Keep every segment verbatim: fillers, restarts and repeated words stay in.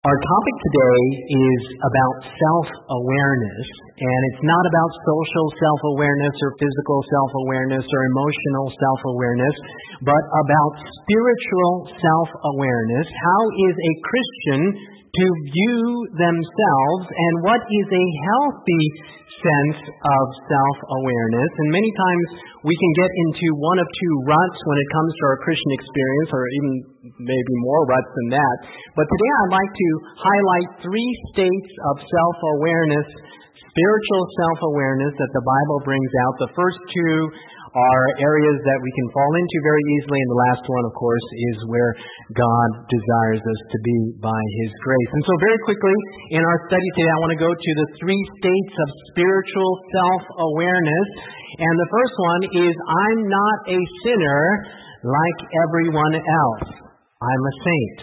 Our topic today is about self-awareness, and it's not about social self-awareness or physical self-awareness or emotional self-awareness, but about spiritual self-awareness. How is a Christian to view themselves, and what is a healthy sense of self-awareness? And many times we can get into one of two ruts when it comes to our Christian experience, or even maybe more ruts than that. But today I'd like to highlight three states of self-awareness, spiritual self-awareness that the Bible brings out. The first two are areas that we can fall into very easily, and the last one, of course, is where God desires us to be by His grace. And so very quickly, in our study today, I want to go to the three states of spiritual self-awareness. And the first one is, I'm not a sinner like everyone else. I'm a saint.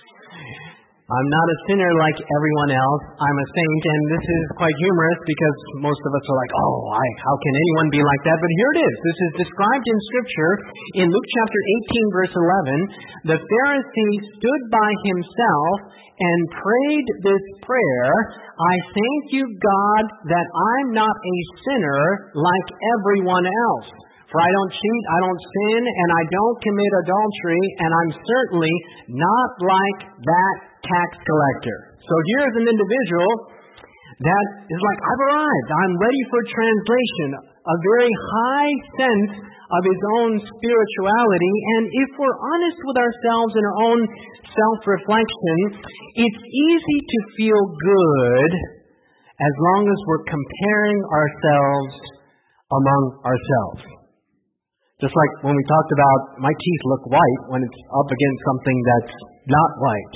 I'm not a sinner like everyone else. I'm a saint. And this is quite humorous because most of us are like, oh, I, how can anyone be like that? But here it is. This is described in Scripture in Luke chapter eighteen, verse eleven. The Pharisee stood by himself and prayed this prayer, I thank you, God, that I'm not a sinner like everyone else. For I don't cheat, I don't sin, and I don't commit adultery, and I'm certainly not like that tax collector. So here's an individual that is like, I've arrived, I'm ready for translation, a very high sense of his own spirituality. And if we're honest with ourselves in our own self-reflection, it's easy to feel good as long as we're comparing ourselves among ourselves. Just like when we talked about my teeth look white when it's up against something that's not white.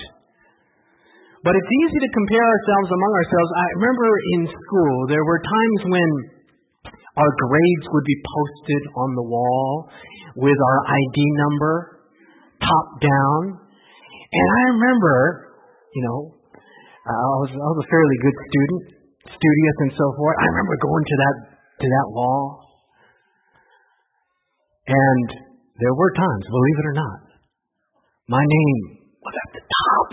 But it's easy to compare ourselves among ourselves. I remember in school there were times when our grades would be posted on the wall with our I D number, top down. And I remember, you know, I was, I was a fairly good student, studious and so forth. I remember going to that to that wall. And there were times, believe it or not, my name was at the top.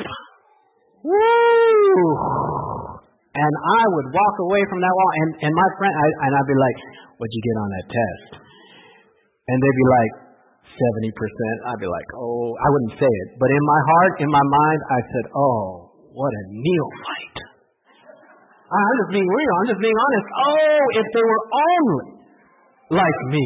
Woo! And I would walk away from that wall, and, and my friend, I, and I'd be like, what'd you get on that test? And they'd be like, seventy percent. I'd be like, oh, I wouldn't say it. But in my heart, in my mind, I said, oh, what a neophyte. I'm just being real. I'm just being honest. Oh, if they were only like me.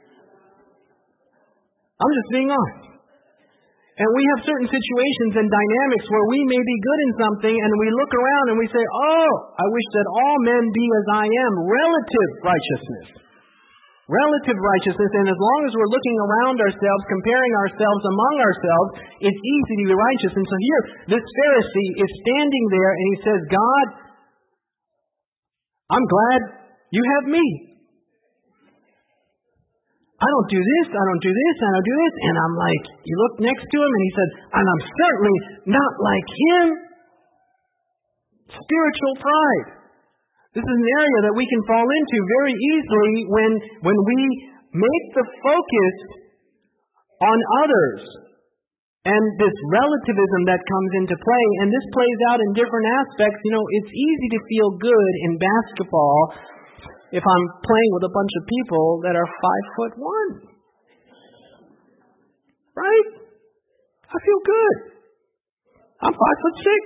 I'm just being honest. And we have certain situations and dynamics where we may be good in something and we look around and we say, oh, I wish that all men be as I am. Relative righteousness. Relative righteousness. And as long as we're looking around ourselves, comparing ourselves among ourselves, it's easy to be righteous. And so here, this Pharisee is standing there and he says, God, I'm glad you have me. I don't do this, I don't do this, I don't do this. And I'm like, you look next to him and he said, and I'm certainly not like him. Spiritual pride. This is an area that we can fall into very easily when, when we make the focus on others. And this relativism that comes into play, and this plays out in different aspects. You know, it's easy to feel good in basketball if I'm playing with a bunch of people that are five foot one. Right? I feel good. I'm five foot six.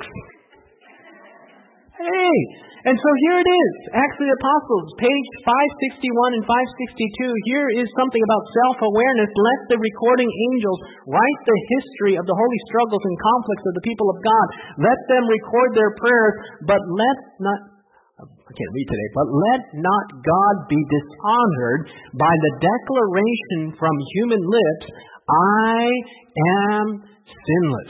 Hey. And so here it is. Acts of the Apostles, page five sixty-one and five sixty-two. Here is something about self-awareness. Let the recording angels write the history of the holy struggles and conflicts of the people of God. Let them record their prayers, but let not... I can't read today, but let not God be dishonored by the declaration from human lips, I am sinless.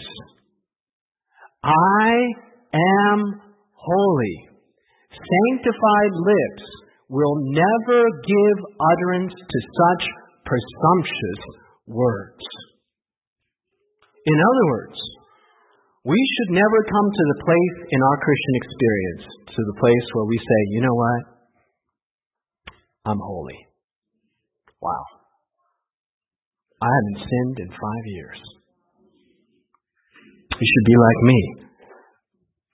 I am holy. Sanctified lips will never give utterance to such presumptuous words. In other words, we should never come to the place in our Christian experience, to the place where we say, you know what? I'm holy. Wow. I haven't sinned in five years. You should be like me.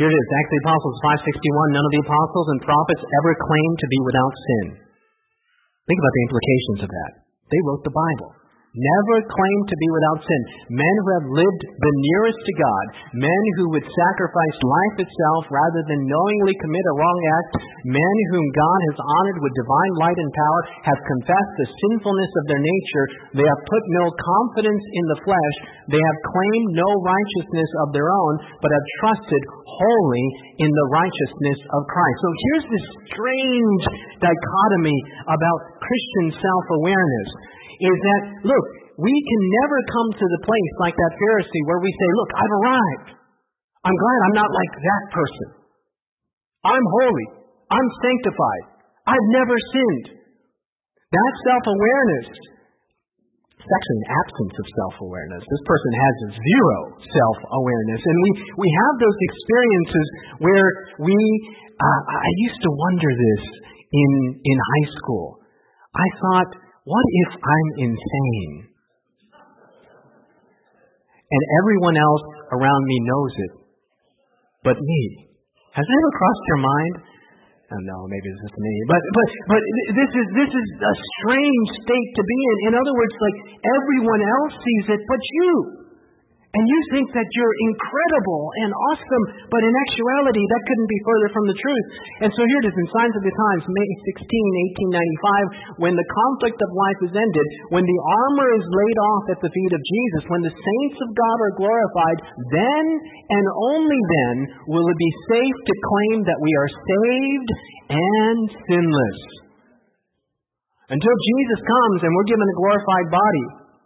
Here it is, Acts of the Apostles five sixty-one. None of the apostles and prophets ever claimed to be without sin. Think about the implications of that. They wrote the Bible. Never claimed to be without sin. Men who have lived the nearest to God. Men who would sacrifice life itself rather than knowingly commit a wrong act. Men whom God has honored with divine light and power have confessed the sinfulness of their nature. They have put no confidence in the flesh. They have claimed no righteousness of their own, but have trusted wholly in the righteousness of Christ. So here's this strange dichotomy about Christian self-awareness. Is that, look, we can never come to the place like that Pharisee where we say, look, I've arrived. I'm glad I'm not like that person. I'm holy. I'm sanctified. I've never sinned. That self-awareness, it's actually an absence of self-awareness. This person has zero self-awareness. And we, we have those experiences where we, uh, I used to wonder this in, in high school. I thought, what if I'm insane? And everyone else around me knows it, but me. Has that ever crossed your mind? Oh, no, maybe it's just me. But but but this is this is a strange state to be in. In other words, like everyone else sees it, but you. And you think that you're incredible and awesome, but in actuality, that couldn't be further from the truth. And so here it is in Signs of the Times, May sixteenth, eighteen ninety-five, when the conflict of life is ended, when the armor is laid off at the feet of Jesus, when the saints of God are glorified, then and only then will it be safe to claim that we are saved and sinless. Until Jesus comes and we're given a glorified body,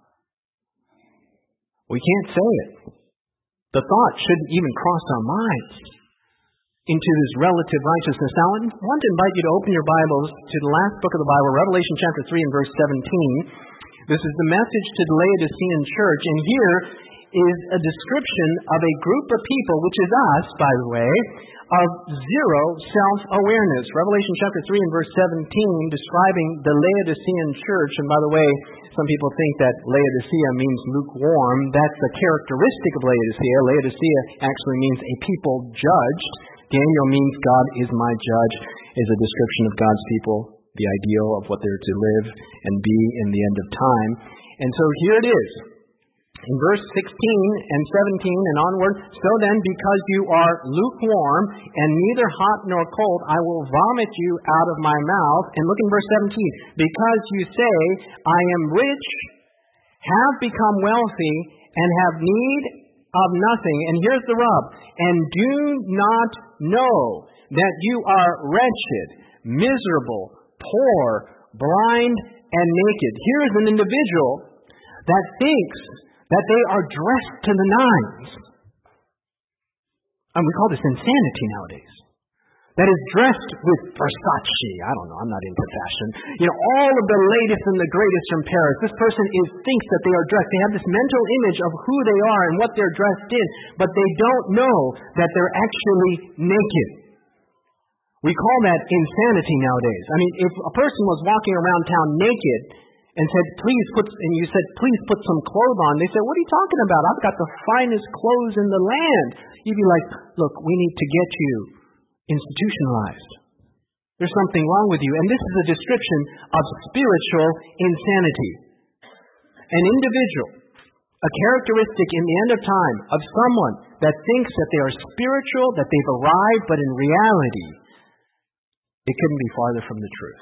we can't say it. The thought shouldn't even cross our minds into this relative righteousness. Now, I want to invite you to open your Bibles to the last book of the Bible, Revelation chapter three and verse seventeen. This is the message to the Laodicean church. And here is a description of a group of people, which is us, by the way, of zero self-awareness. Revelation chapter three and verse seventeen, describing the Laodicean church. And by the way, some people think that Laodicea means lukewarm. That's a characteristic of Laodicea. Laodicea actually means a people judged. Daniel means God is my judge, is a description of God's people, the ideal of what they're to live and be in the end of time. And so here it is. In verse sixteen and seventeen and onward, so then, because you are lukewarm and neither hot nor cold, I will vomit you out of my mouth. And look in verse seventeen. Because you say, I am rich, have become wealthy, and have need of nothing. And here's the rub. And do not know that you are wretched, miserable, poor, blind, and naked. Here is an individual that thinks that they are dressed to the nines. And we call this insanity nowadays. That is dressed with Versace. I don't know, I'm not into fashion. You know, all of the latest and the greatest from Paris. This person is thinks that they are dressed. They have this mental image of who they are and what they're dressed in, but they don't know that they're actually naked. We call that insanity nowadays. I mean, if a person was walking around town naked and said, please put, and you said, please put some clothes on. They said, what are you talking about? I've got the finest clothes in the land. You'd be like, look, we need to get you institutionalized. There's something wrong with you. And this is a description of spiritual insanity. An individual, a characteristic in the end of time of someone that thinks that they are spiritual, that they've arrived, but in reality, it couldn't be farther from the truth.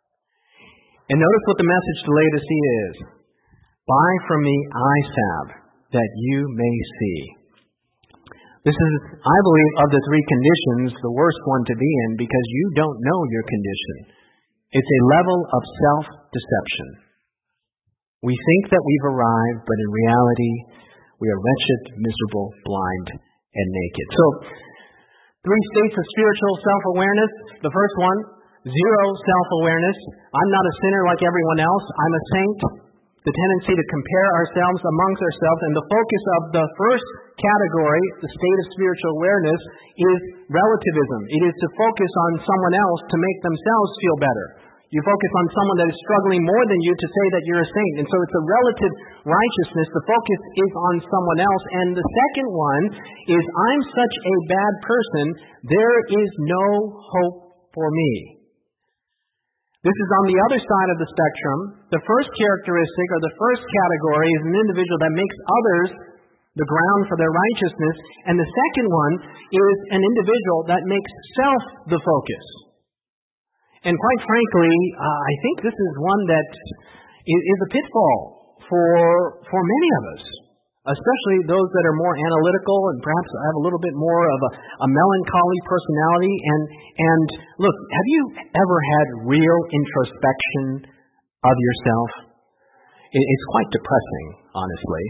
And notice what the message to Laodicea is. Buy from me eye salve, that you may see. This is, I believe, of the three conditions, the worst one to be in, because you don't know your condition. It's a level of self-deception. We think that we've arrived, but in reality, we are wretched, miserable, blind, and naked. So, three states of spiritual self-awareness. The first one, zero self-awareness. I'm not a sinner like everyone else. I'm a saint. The tendency to compare ourselves amongst ourselves. And the focus of the first category, the state of spiritual awareness, is relativism. It is to focus on someone else to make themselves feel better. You focus on someone that is struggling more than you to say that you're a saint. And so it's a relative righteousness. The focus is on someone else. And the second one is, I'm such a bad person, there is no hope for me. This is on the other side of the spectrum. The first characteristic, or the first category, is an individual that makes others the ground for their righteousness. And the second one is an individual that makes self the focus. And quite frankly, uh, I think this is one that is, is a pitfall for for many of us, especially those that are more analytical and perhaps have a little bit more of a, a melancholy personality. And and look, have you ever had real introspection of yourself? It, it's quite depressing, honestly.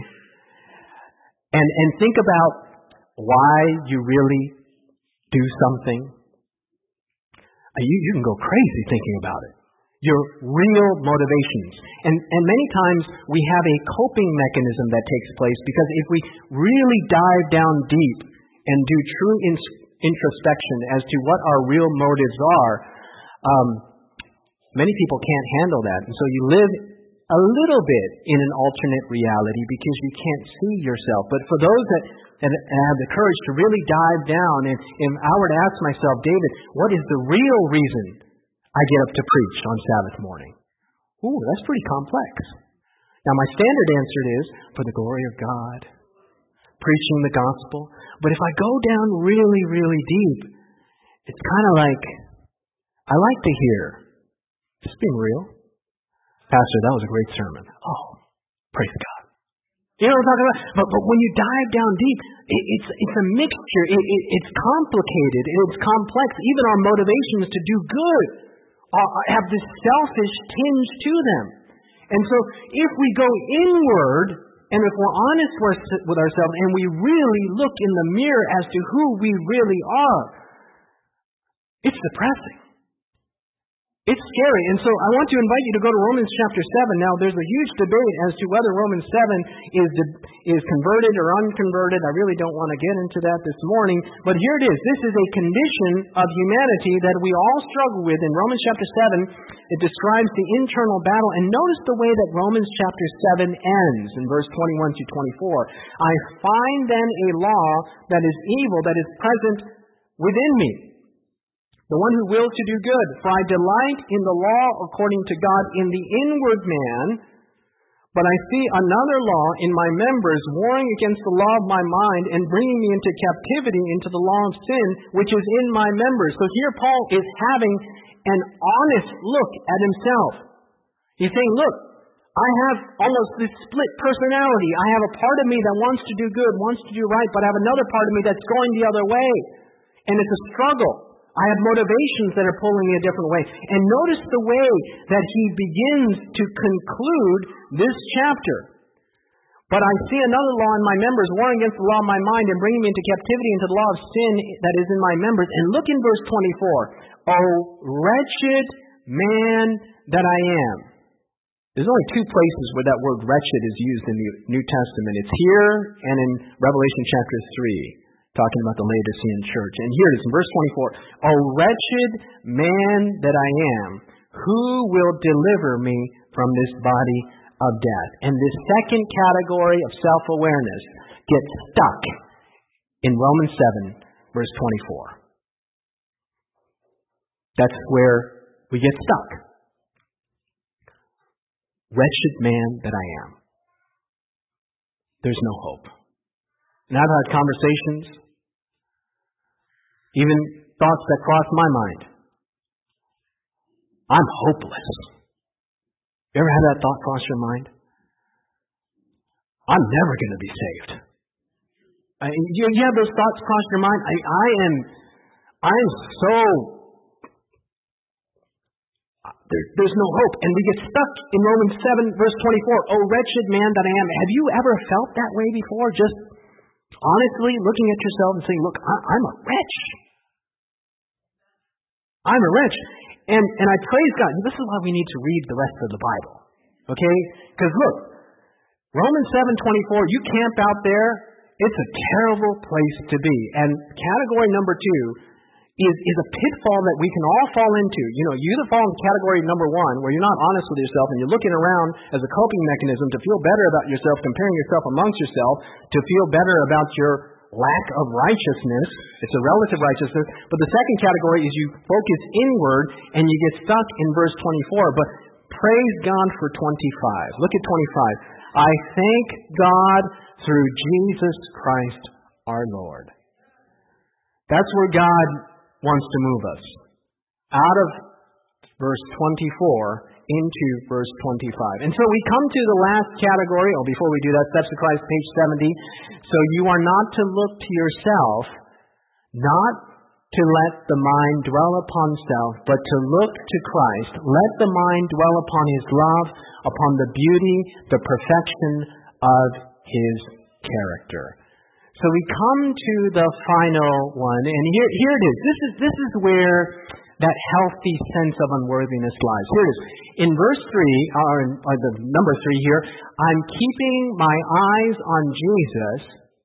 And and think about why you really do something. You, you can go crazy thinking about it. Your real motivations. And, and many times we have a coping mechanism that takes place, because if we really dive down deep and do true in- introspection as to what our real motives are, um, many people can't handle that. And so you live a little bit in an alternate reality because you can't see yourself. But for those that and have the courage to really dive down, and if I were to ask myself, David, what is the real reason I get up to preach on Sabbath morning? Ooh, that's pretty complex. Now, my standard answer is, for the glory of God, preaching the gospel. But if I go down really, really deep, it's kind of like, I like to hear, just being real, Pastor, that was a great sermon. Oh, praise God. You know what I'm talking about? But, but when you dive down deep, it, it's it's a mixture. It, it, it's complicated. It's complex. Even our motivations to do good are, have this selfish tinge to them. And so if we go inward, and if we're honest with ourselves, and we really look in the mirror as to who we really are, it's depressing. It's scary. And so I want to invite you to go to Romans chapter seven. Now, there's a huge debate as to whether Romans seven is is converted or unconverted. I really don't want to get into that this morning. But here it is. This is a condition of humanity that we all struggle with. In Romans chapter seven, it describes the internal battle. And notice the way that Romans chapter seven ends in verse twenty-one to twenty-four. I find then a law that is evil, that is present within me, the one who wills to do good. For I delight in the law according to God in the inward man, but I see another law in my members, warring against the law of my mind and bringing me into captivity into the law of sin, which is in my members. So here Paul is having an honest look at himself. He's saying, look, I have almost this split personality. I have a part of me that wants to do good, wants to do right, but I have another part of me that's going the other way. And it's a struggle. I have motivations that are pulling me a different way. And notice the way that he begins to conclude this chapter. But I see another law in my members, warring against the law of my mind and bringing me into captivity into the law of sin that is in my members. And look in verse twenty-four. Oh, wretched man that I am. There's only two places where that word wretched is used in the New Testament. It's here and in Revelation chapter three. Talking about the Laodicean church. And here it is in verse twenty-four. O wretched man that I am, who will deliver me from this body of death? And this second category of self-awareness gets stuck in Romans seven, verse twenty-four. That's where we get stuck. Wretched man that I am. There's no hope. And I've had conversations, even thoughts that cross my mind. I'm hopeless. You ever had that thought cross your mind? I'm never going to be saved. I, you, you have those thoughts cross your mind? I, I am, I'm so, there, there's no hope. And we get stuck in Romans seven, verse twenty-four. Oh, wretched man that I am. Have you ever felt that way before? Just honestly looking at yourself and saying, look, I, I'm a wretch. I'm a wretch. And and I praise God. And this is why we need to read the rest of the Bible. Okay? Because look, Romans seven twenty-four, you camp out there, it's a terrible place to be. And category number two is, is a pitfall that we can all fall into. You know, you either fall in category number one, where you're not honest with yourself and you're looking around as a coping mechanism to feel better about yourself, comparing yourself amongst yourself, to feel better about your lack of righteousness. It's a relative righteousness. But the second category is you focus inward and you get stuck in verse twenty-four. But praise God for twenty-five. Look at twenty-five. I thank God through Jesus Christ our Lord. That's where God wants to move us. Out of verse twenty-four into verse twenty-five. And so we come to the last category. Oh, before we do that, Steps to Christ, page seventy. So you are not to look to yourself, not to let the mind dwell upon self, but to look to Christ. Let the mind dwell upon His love, upon the beauty, the perfection of His character. So we come to the final one, and here, here it is. This is this is where that healthy sense of unworthiness lies. Here it is. In verse three, or, in, or the number three here, I'm keeping my eyes on Jesus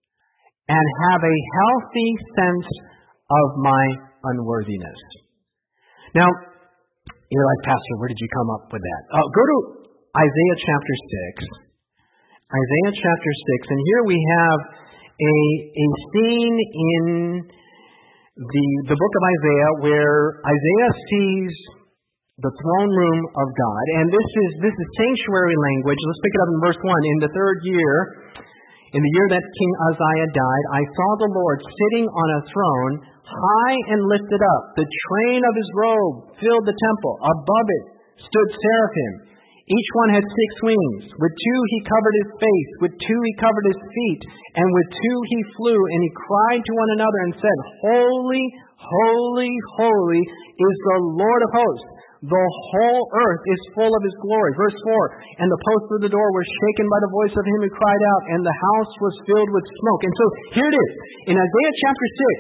and have a healthy sense of my unworthiness. Now, you're like, Pastor, where did you come up with that? Uh, go to Isaiah chapter six. Isaiah chapter six, and here we have a, a scene in the, the book of Isaiah where Isaiah sees the throne room of God. And this is this is sanctuary language. Let's pick it up in verse one. In the third year, in the year that King Uzziah died, I saw the Lord sitting on a throne, high and lifted up. The train of His robe filled the temple. Above it stood seraphim. Each one had six wings. With two He covered His face. With two He covered His feet. And with two He flew. And He cried to one another and said, Holy, holy, holy is the Lord of hosts. The whole earth is full of His glory. Verse four, and the posts of the door were shaken by the voice of Him who cried out, and the house was filled with smoke. And so here it is. In Isaiah chapter six,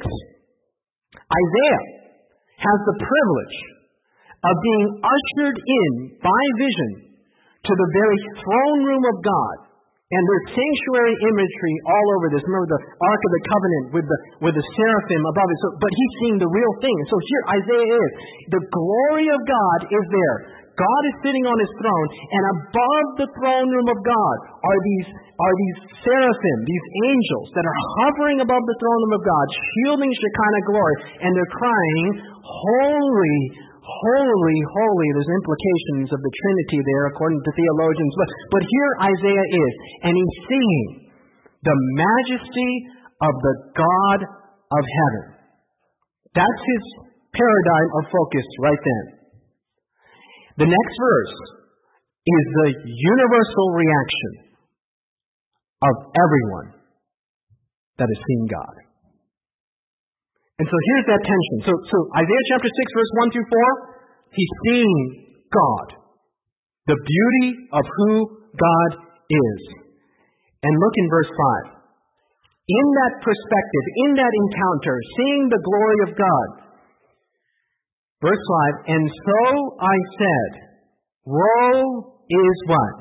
Isaiah has the privilege of being ushered in by vision to the very throne room of God. And there's sanctuary imagery all over this. Remember the Ark of the Covenant with the with the seraphim above it. So, but he's seeing the real thing. And so here Isaiah is. The glory of God is there. God is sitting on His throne, and above the throne room of God are these are these seraphim, these angels that are hovering above the throne room of God, shielding Shekinah glory, and they're crying, Holy, holy, holy. There's implications of the Trinity there according to theologians. But, but here Isaiah is, and he's seeing the majesty of the God of heaven. That's his paradigm of focus right then. The next verse is the universal reaction of everyone that has seen God. And so here's that tension. So, so Isaiah chapter six, verse one through four, he's seeing God, the beauty of who God is. And look in verse five. In that perspective, in that encounter, seeing the glory of God, verse five, and so I said, woe is what?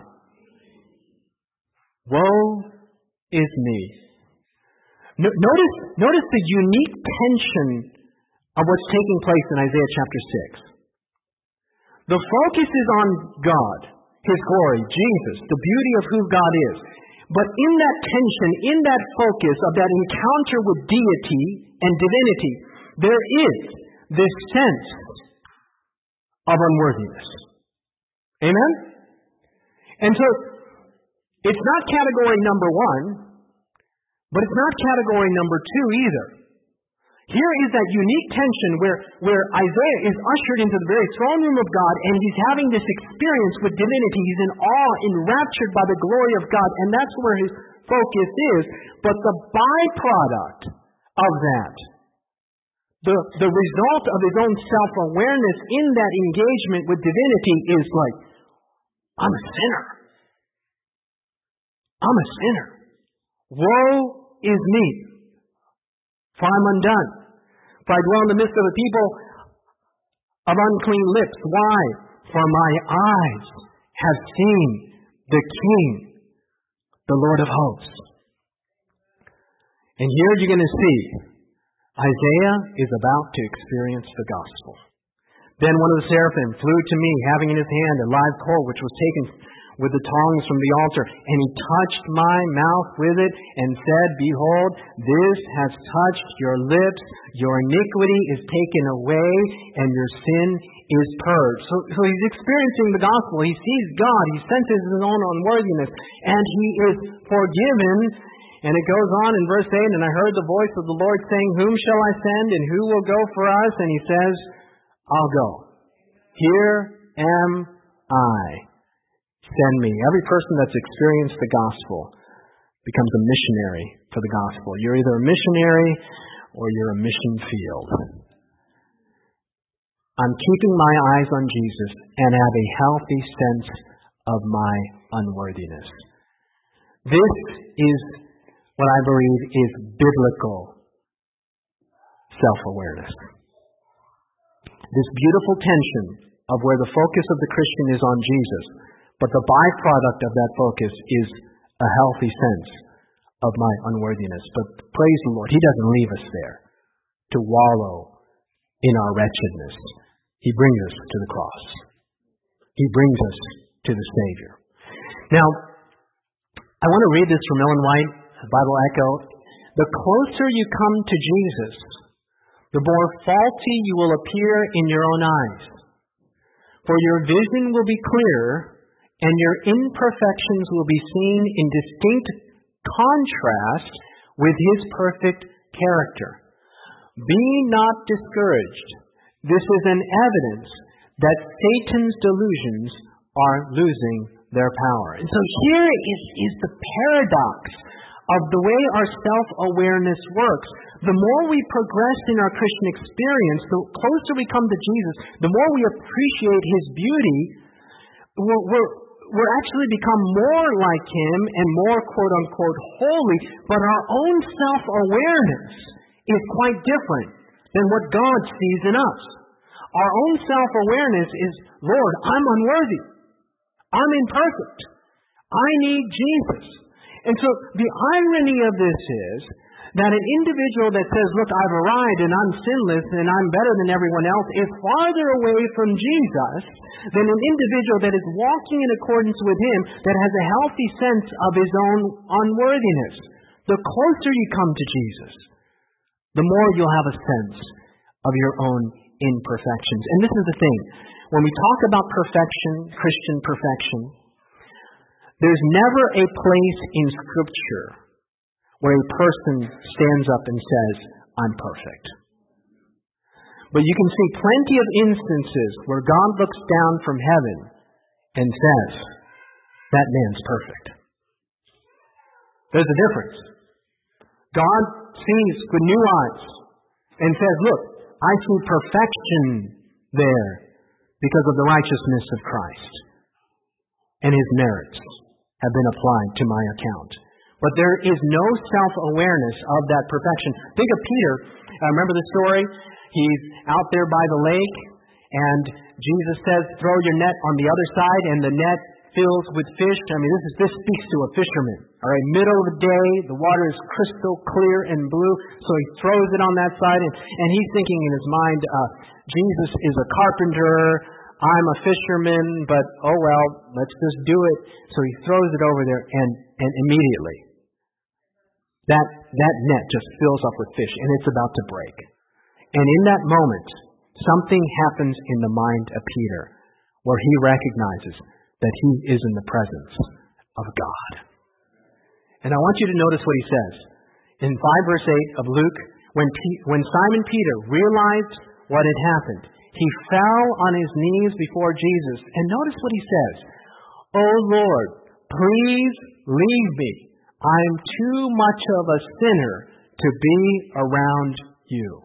Woe is me. Notice, notice the unique tension of what's taking place in Isaiah chapter six. The focus is on God, His glory, Jesus, the beauty of who God is. But in that tension, in that focus of that encounter with deity and divinity, there is this sense of unworthiness. Amen? And so, it's not category number one, but it's not category number two either. Here is that unique tension where, where Isaiah is ushered into the very throne room of God, and he's having this experience with divinity. He's in awe, enraptured by the glory of God, and that's where his focus is. But the byproduct of that, the, the result of his own self-awareness in that engagement with divinity is like, I'm a sinner. I'm a sinner. Woe is me, for I'm undone. For I dwell in the midst of a people of unclean lips. Why? For my eyes have seen the King, the Lord of hosts. And here you're going to see Isaiah is about to experience the gospel. Then one of the seraphim flew to me, having in his hand a live coal, which was taken with the tongs from the altar. And he touched my mouth with it and said, Behold, this has touched your lips. Your iniquity is taken away and your sin is purged. So, so he's experiencing the gospel. He sees God. He senses his own unworthiness. And he is forgiven. And it goes on in verse eight, and I heard the voice of the Lord saying, Whom shall I send and who will go for us? And he says, I'll go. Here am I. Send me. Every person that's experienced the gospel becomes a missionary for the gospel. You're either a missionary or you're a mission field. I'm keeping my eyes on Jesus and have a healthy sense of my unworthiness. This is what I believe is biblical self-awareness. This beautiful tension of where the focus of the Christian is on Jesus, but the byproduct of that focus is a healthy sense of my unworthiness. But praise the Lord, He doesn't leave us there to wallow in our wretchedness. He brings us to the cross. He brings us to the Savior. Now, I want to read this from Ellen White, Bible Echo. The closer you come to Jesus, the more faulty you will appear in your own eyes. For your vision will be clearer, and your imperfections will be seen in distinct contrast with His perfect character. Be not discouraged. This is an evidence that Satan's delusions are losing their power. And so here is, is the paradox of the way our self-awareness works. The more we progress in our Christian experience, the closer we come to Jesus, the more we appreciate His beauty, we're, we're, we're actually become more like Him and more quote-unquote holy, but our own self-awareness is quite different than what God sees in us. Our own self-awareness is, Lord, I'm unworthy. I'm imperfect. I need Jesus. And so the irony of this is that an individual that says, look, I've arrived and I'm sinless and I'm better than everyone else is farther away from Jesus than an individual that is walking in accordance with Him that has a healthy sense of his own unworthiness. The closer you come to Jesus, the more you'll have a sense of your own imperfections. And this is the thing. When we talk about perfection, Christian perfection, there's never a place in Scripture where a person stands up and says, I'm perfect. But you can see plenty of instances where God looks down from heaven and says, that man's perfect. There's a difference. God sees with new eyes and says, look, I see perfection there because of the righteousness of Christ. And His merits have been applied to my account. But there is no self-awareness of that perfection. Think of Peter. I remember the story. He's out there by the lake, and Jesus says, throw your net on the other side, and the net fills with fish. I mean, this is this speaks to a fisherman. All right, middle of the day, the water is crystal clear and blue, so he throws it on that side, and, and he's thinking in his mind, uh, Jesus is a carpenter, I'm a fisherman, but oh well, let's just do it. So he throws it over there, and, and immediately, that, that net just fills up with fish, and it's about to break. And in that moment, something happens in the mind of Peter, where he recognizes that he is in the presence of God. And I want you to notice what he says. In five verse eight of Luke, when, P- when Simon Peter realized what had happened, he fell on his knees before Jesus. And notice what he says. "Oh Lord, please leave me. I'm too much of a sinner to be around you."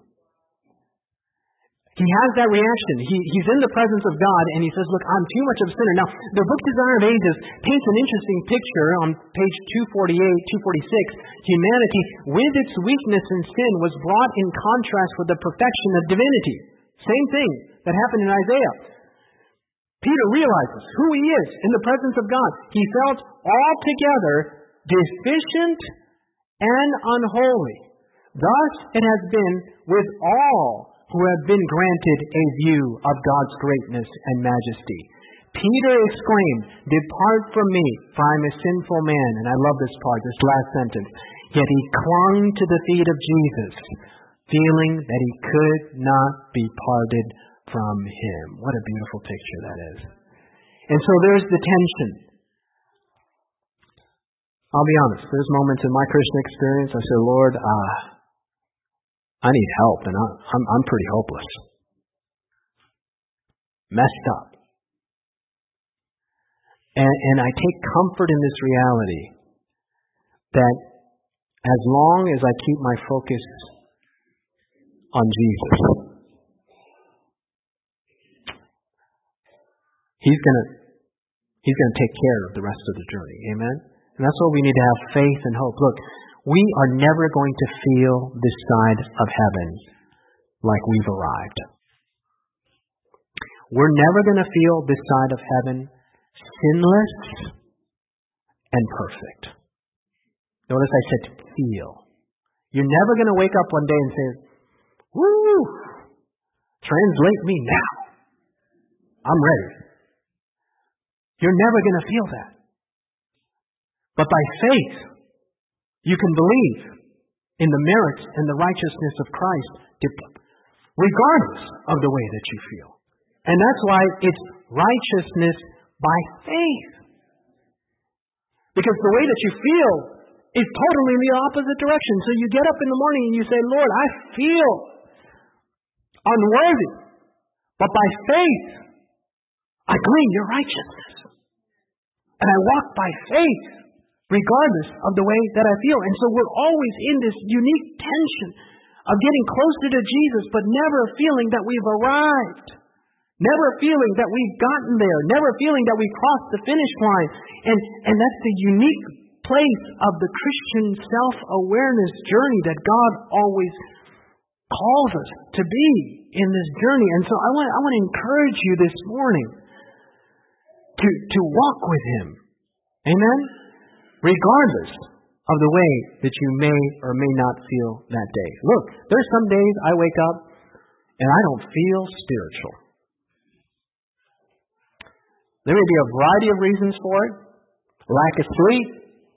He has that reaction. He, he's in the presence of God, and he says, look, I'm too much of a sinner. Now, the book Desire of Ages paints an interesting picture on page two forty-eight, two forty-six. Humanity, with its weakness and sin, was brought in contrast with the perfection of divinity. Same thing that happened in Isaiah. Peter realizes who he is in the presence of God. He felt altogether deficient and unholy. Thus it has been with all who have been granted a view of God's greatness and majesty. Peter exclaimed, "Depart from me, for I am a sinful man." And I love this part, this last sentence. Yet he clung to the feet of Jesus, feeling that he could not be parted from him. What a beautiful picture that is. And so there's the tension. I'll be honest, there's moments in my Christian experience I say, Lord, uh, I need help, and I'm, I'm pretty hopeless. Messed up. And, and I take comfort in this reality that as long as I keep my focus on Jesus, He's gonna He's gonna take care of the rest of the journey. Amen? And that's why we need to have faith and hope. Look, we are never going to feel this side of heaven like we've arrived. We're never going to feel this side of heaven sinless and perfect. Notice I said feel. You're never going to wake up one day and say, woo, translate me now. I'm ready. You're never going to feel that. But by faith, you can believe in the merits and the righteousness of Christ, regardless of the way that you feel. And that's why it's righteousness by faith. Because the way that you feel is totally in the opposite direction. So you get up in the morning and you say, Lord, I feel unworthy. But by faith, I claim your righteousness. And I walk by faith, regardless of the way that I feel. And so we're always in this unique tension of getting closer to Jesus, but never feeling that we've arrived. Never feeling that we've gotten there. Never feeling that we've crossed the finish line. And, and that's the unique place of the Christian self-awareness journey that God always calls us to be in this journey. And so I want, I want to encourage you this morning to, to walk with Him. Amen? Regardless of the way that you may or may not feel that day. Look, there's some days I wake up and I don't feel spiritual. There may be a variety of reasons for it. Lack of sleep.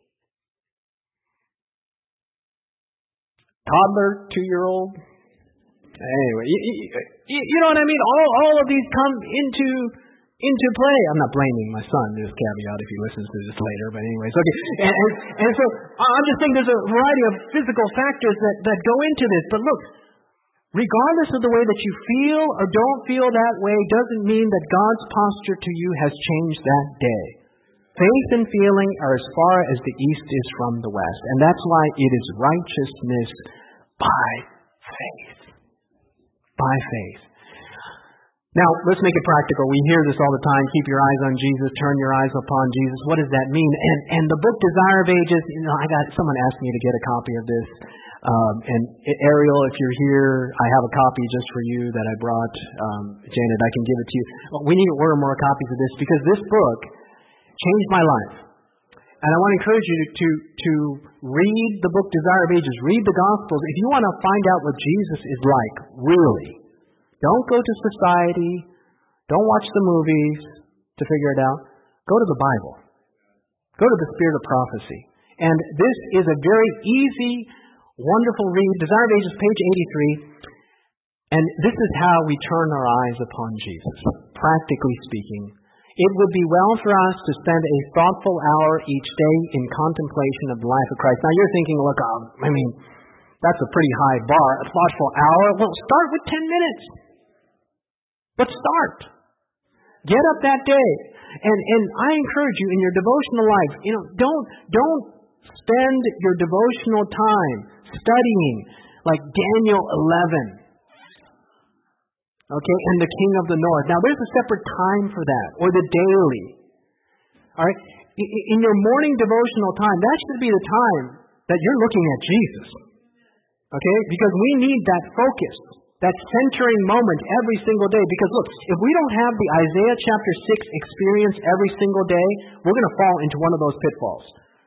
Toddler, two-year-old. Anyway, you, you, you know what I mean? All, all of these come into into play. I'm not blaming my son. There's a caveat if he listens to this later. But anyways, okay. And, and, and so I'm just saying there's a variety of physical factors that, that go into this. But look, regardless of the way that you feel or don't feel that way doesn't mean that God's posture to you has changed that day. Faith and feeling are as far as the east is from the west. And that's why it is righteousness by faith. By faith. Now, let's make it practical. We hear this all the time. Keep your eyes on Jesus. Turn your eyes upon Jesus. What does that mean? And and the book Desire of Ages, you know, I got someone asked me to get a copy of this. Um, and Ariel, if you're here, I have a copy just for you that I brought. Um, Janet, I can give it to you. Well, we need to order more copies of this because this book changed my life. And I want to encourage you to, to, to read the book Desire of Ages. Read the Gospels. If you want to find out what Jesus is like, really, don't go to society. Don't watch the movies to figure it out. Go to the Bible. Go to the Spirit of Prophecy. And this is a very easy, wonderful read. Desire of Ages, page eighty-three. And this is how we turn our eyes upon Jesus, practically speaking. It would be well for us to spend a thoughtful hour each day in contemplation of the life of Christ. Now you're thinking, look, um, I mean, that's a pretty high bar, a thoughtful hour. Well, start with ten minutes. But start. Get up that day. And and I encourage you in your devotional life, you know, don't don't spend your devotional time studying like Daniel eleven. Okay, and the King of the North. Now there's a separate time for that, or the daily. All right? In your morning devotional time, that should be the time that you're looking at Jesus. Okay? Because we need that focus, that centering moment every single day. Because look, if we don't have the Isaiah chapter six experience every single day, we're going to fall into one of those pitfalls.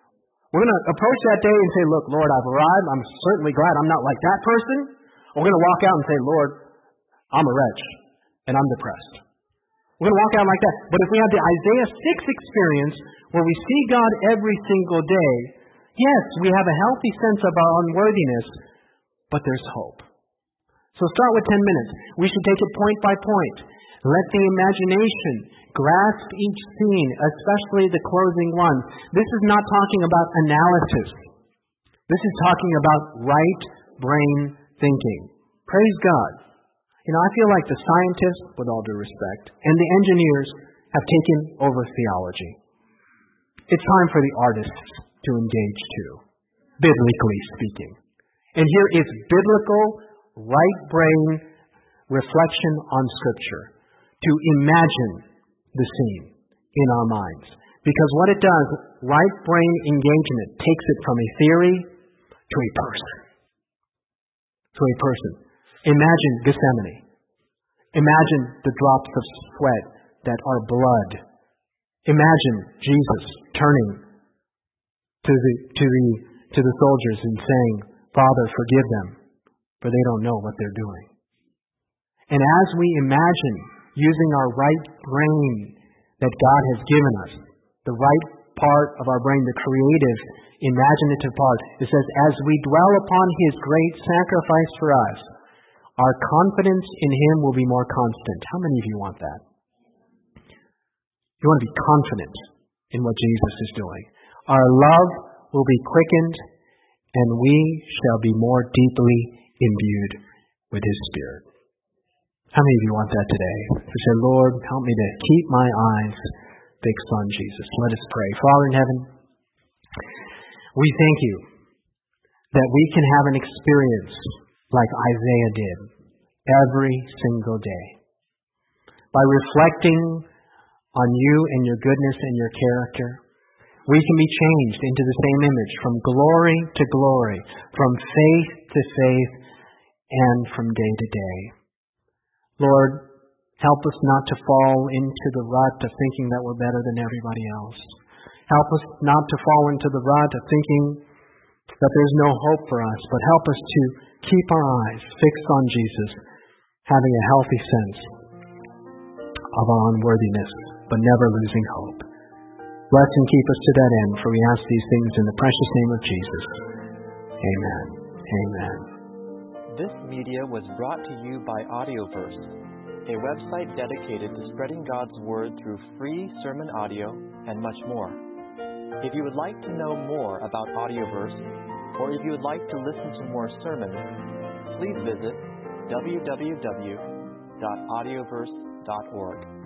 We're going to approach that day and say, look, Lord, I've arrived. I'm certainly glad I'm not like that person. Or we're going to walk out and say, Lord, I'm a wretch and I'm depressed. We're going to walk out like that. But if we have the Isaiah six experience where we see God every single day, yes, we have a healthy sense of our unworthiness, but there's hope. So start with ten minutes. We should take it point by point. Let the imagination grasp each scene, especially the closing one. This is not talking about analysis. This is talking about right brain thinking. Praise God. You know, I feel like the scientists, with all due respect, and the engineers have taken over theology. It's time for the artists to engage too, biblically speaking. And here is biblical, right brain reflection on Scripture to imagine the scene in our minds. Because what it does, right brain engagement takes it from a theory to a person. To a person. Imagine Gethsemane. Imagine the drops of sweat that are blood. Imagine Jesus turning to the to the to the soldiers and saying, Father, forgive them, for they don't know what they're doing. And as we imagine using our right brain that God has given us, the right part of our brain, the creative, imaginative part, it says, as we dwell upon His great sacrifice for us, our confidence in Him will be more constant. How many of you want that? You want to be confident in what Jesus is doing. Our love will be quickened, and we shall be more deeply imbued with His Spirit. How many of you want that today? To say, Lord, help me to keep my eyes fixed on Jesus. Let us pray. Father in heaven, we thank You that we can have an experience like Isaiah did every single day. By reflecting on You and Your goodness and Your character, we can be changed into the same image from glory to glory, from faith to faith, and from day to day. Lord, help us not to fall into the rut of thinking that we're better than everybody else. Help us not to fall into the rut of thinking that there's no hope for us, but help us to keep our eyes fixed on Jesus, having a healthy sense of our unworthiness, but never losing hope. Bless and keep us to that end, for we ask these things in the precious name of Jesus. Amen. Amen. This media was brought to you by Audioverse, a website dedicated to spreading God's Word through free sermon audio and much more. If you would like to know more about Audioverse, or if you would like to listen to more sermons, please visit w w w dot audioverse dot org.